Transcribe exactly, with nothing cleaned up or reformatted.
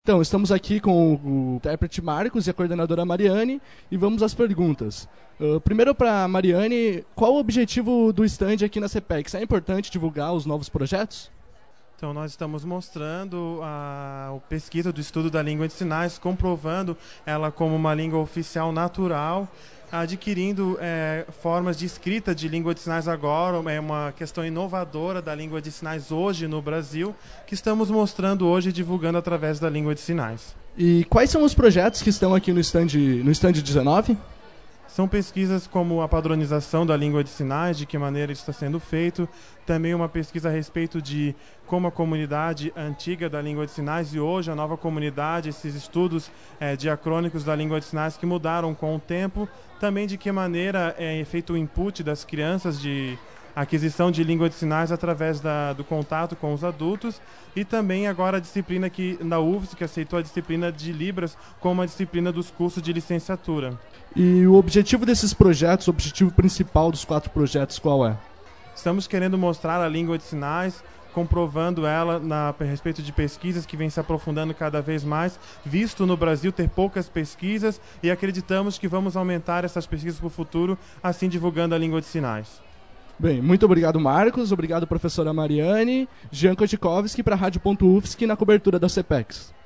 Então, estamos aqui com o intérprete Marcos e a coordenadora Mariane e vamos às perguntas. Uh, primeiro para a Mariane, qual o objetivo do stand aqui na CEPEX? É importante divulgar os novos projetos? Então, nós estamos mostrando a, a pesquisa do estudo da língua de sinais, comprovando ela como uma língua oficial natural, adquirindo é, formas de escrita de língua de sinais agora, é uma questão inovadora da língua de sinais hoje no Brasil, que estamos mostrando hoje e divulgando através da língua de sinais. E quais são os projetos que estão aqui no stand, no stand dezenove? São pesquisas como a padronização da língua de sinais, de que maneira isso está sendo feito, também uma pesquisa a respeito de como a comunidade antiga da língua de sinais e hoje a nova comunidade, esses estudos é, diacrônicos da língua de sinais que mudaram com o tempo, também de que maneira é feito o input das crianças de aquisição de língua de sinais através da, do contato com os adultos e também agora a disciplina que na U F S, que aceitou a disciplina de Libras como a disciplina dos cursos de licenciatura. E o objetivo desses projetos, o objetivo principal dos quatro projetos, qual é? Estamos querendo mostrar a língua de sinais, comprovando ela na, a respeito de pesquisas que vem se aprofundando cada vez mais, visto no Brasil ter poucas pesquisas e acreditamos que vamos aumentar essas pesquisas para o futuro, assim divulgando a língua de sinais. Bem, muito obrigado, Marcos. Obrigado, professora Mariane. Jean Kotchikowski para a Rádio.U F S C na cobertura da CEPEX.